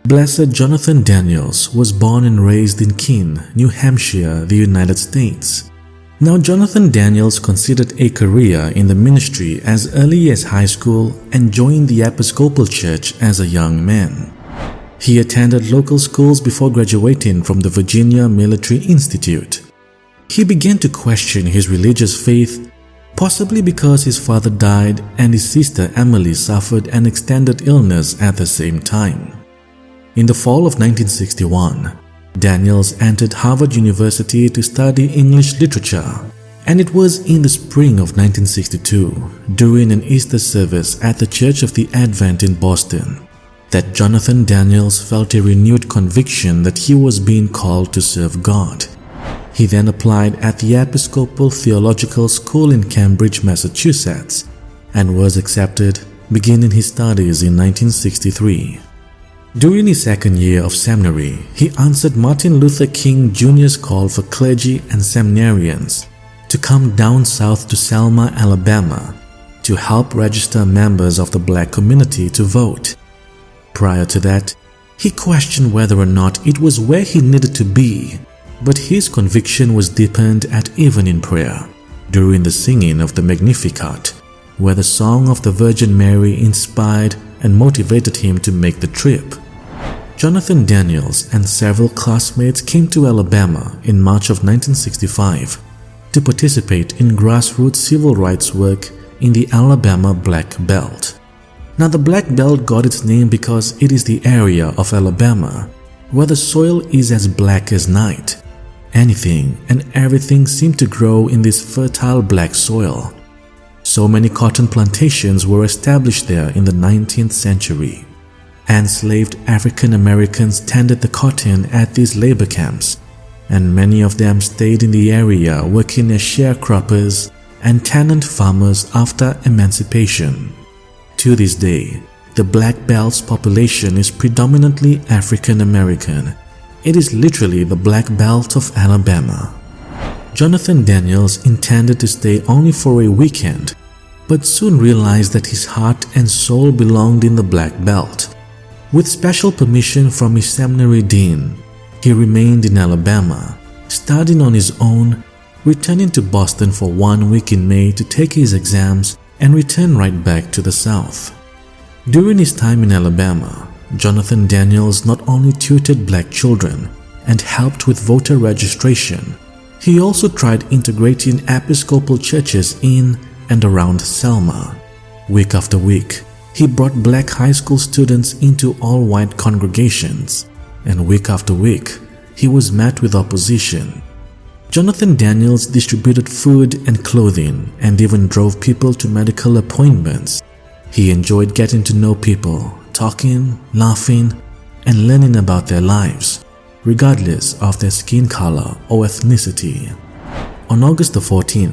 Blessed Jonathan Daniels was born and raised in Keene, New Hampshire, the United States. Now, Jonathan Daniels considered a career in the ministry as early as high school and joined the Episcopal Church as a young man. He attended local schools before graduating from the Virginia Military Institute. He began to question his religious faith, possibly because his father died and his sister Emily suffered an extended illness at the same time. In the fall of 1961, Daniels entered Harvard University to study English literature, and it was in the spring of 1962, during an Easter service at the Church of the Advent in Boston, that Jonathan Daniels felt a renewed conviction that he was being called to serve God. He then applied at the Episcopal Theological School in Cambridge, Massachusetts, and was accepted, beginning his studies in 1963. During his second year of seminary, he answered Martin Luther King Jr.'s call for clergy and seminarians to come down south to Selma, Alabama, to help register members of the black community to vote. Prior to that, he questioned whether or not it was where he needed to be, but his conviction was deepened at evening prayer, during the singing of the Magnificat, where the song of the Virgin Mary inspired and motivated him to make the trip. Jonathan Daniels and several classmates came to Alabama in March of 1965 to participate in grassroots civil rights work in the Alabama Black Belt. Now, the Black Belt got its name because it is the area of Alabama where the soil is as black as night. Anything and everything seemed to grow in this fertile black soil. So many cotton plantations were established there in the 19th century. Enslaved African Americans tended the cotton at these labor camps, and many of them stayed in the area working as sharecroppers and tenant farmers after emancipation. To this day, the Black Belt's population is predominantly African American. It is literally the Black Belt of Alabama. Jonathan Daniels intended to stay only for a weekend, but soon realized that his heart and soul belonged in the Black Belt. With special permission from his seminary dean, he remained in Alabama, studying on his own, returning to Boston for 1 week in May to take his exams and return right back to the South. During his time in Alabama, Jonathan Daniels not only tutored black children and helped with voter registration, he also tried integrating Episcopal churches in and around Selma. Week after week, he brought black high school students into all-white congregations, and week after week, he was met with opposition. Jonathan Daniels distributed food and clothing and even drove people to medical appointments. He enjoyed getting to know people, talking, laughing, and learning about their lives, regardless of their skin color or ethnicity. On August 14,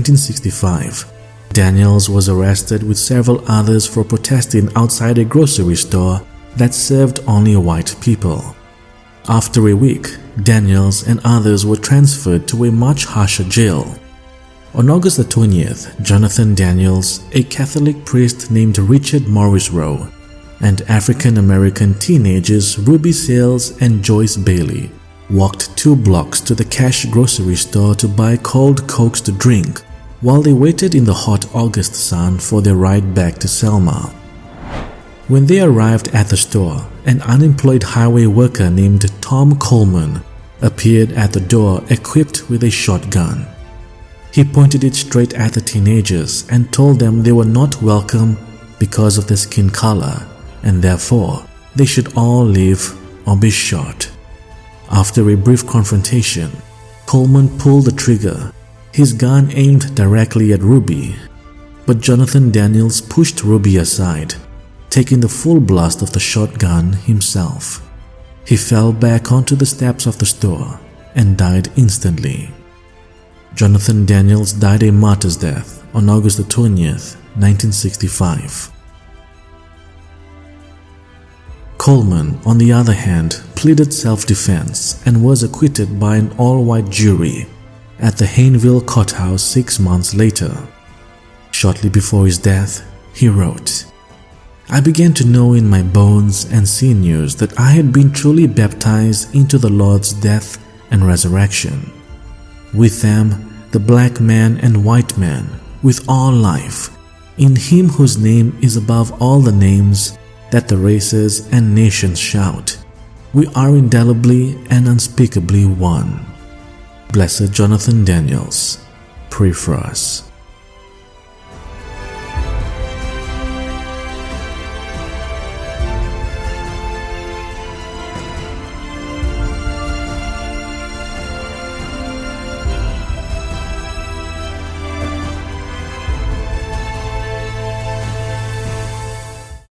1965, Daniels was arrested with several others for protesting outside a grocery store that served only white people. After a week, Daniels and others were transferred to a much harsher jail. On August 20th, Jonathan Daniels, a Catholic priest named Richard Morris Rowe, and African-American teenagers Ruby Sales and Joyce Bailey walked 2 blocks to the Cash grocery store to buy cold Cokes to drink while they waited in the hot August sun for their ride back to Selma. When they arrived at the store, an unemployed highway worker named Tom Coleman appeared at the door equipped with a shotgun. He pointed it straight at the teenagers and told them they were not welcome because of their skin color, and therefore they should all leave or be shot. After a brief confrontation, Coleman pulled the trigger, his gun aimed directly at Ruby, but Jonathan Daniels pushed Ruby aside, taking the full blast of the shotgun himself. He fell back onto the steps of the store and died instantly. Jonathan Daniels died a martyr's death on August 20th, 1965. Coleman, on the other hand, pleaded self-defense and was acquitted by an all-white jury at the Hayneville Courthouse 6 months later. Shortly before his death, he wrote, I began to know in my bones and sinews that I had been truly baptized into the Lord's death and resurrection. With them, the black man and white man, with all life, in Him whose name is above all the names, that the races and nations shout, we are indelibly and unspeakably one. Blessed Jonathan Daniels, pray for us.